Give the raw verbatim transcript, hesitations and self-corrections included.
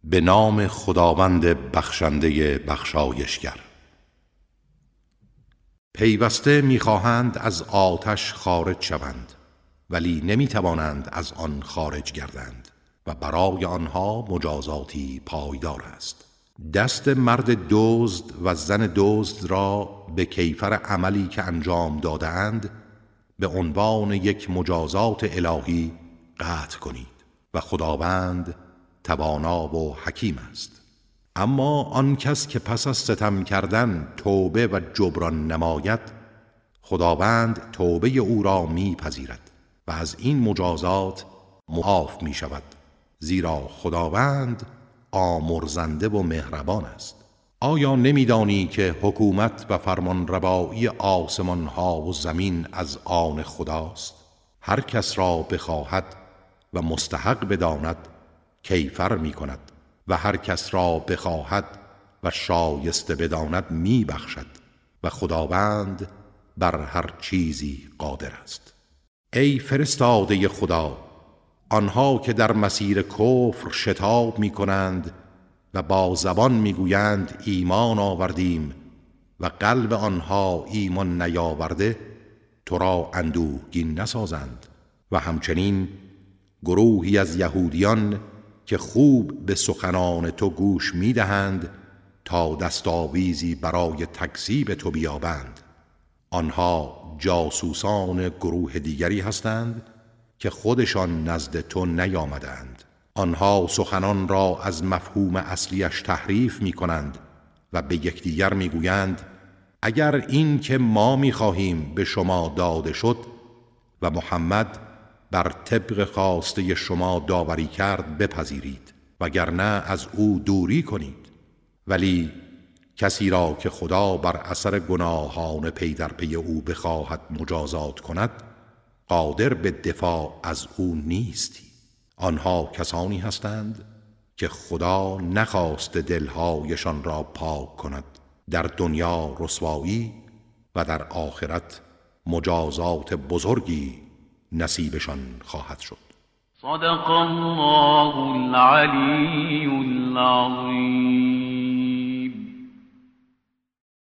به نام خداوند بخشنده بخشایشگر. پیوسته می‌خواهند از آتش خارج شوند، ولی نمی‌توانند از آن خارج گردند و برای آنها مجازاتی پایدار است. دست مرد دزد و زن دزد را به کیفر عملی که انجام داده‌اند به عنوان یک مجازات الهی قطع کنید و خداوند توانا و حکیم است. اما آن کس که پس از ستم کردن توبه و جبران نماید، خداوند توبه او را میپذیرد و از این مجازات معاف می شود، زیرا خداوند آمرزنده و مهربان است. آیا نمیدانی که حکومت و فرمانروایی آسمان ها و زمین از آن خداست؟ هر کس را بخواهد و مستحق بداند کیفر می کند و هر کس را بخواهد و شایسته بداند می بخشد و خداوند بر هر چیزی قادر است. ای فرستاده خدا، آنها که در مسیر کفر شتاب می کنند و با زبان می گویند ایمان آوردیم و قلب آنها ایمان نیاورده، تو را اندوهگین نسازند. و همچنین گروهی از یهودیان که خوب به سخنان تو گوش می دهند تا دستاویزی برای تکذیب تو بیابند. آنها جاسوسان گروه دیگری هستند که خودشان نزد تو نیامدند. آنها سخنان را از مفهوم اصلیش تحریف می کنند و به یکدیگر می گویند اگر این که ما می خواهیم به شما داده شد و محمد بر طبق خواسته شما داوری کرد بپذیرید، وگرنه از او دوری کنید. ولی کسی را که خدا بر اثر گناهان پی در پی او بخواهد مجازات کند، قادر به دفاع از او نیستی. آنها کسانی هستند که خدا نخواست دلهایشان را پاک کند، در دنیا رسوایی و در آخرت مجازات بزرگی نصیبشان خواهد شد. صدق الله العلی العظیم.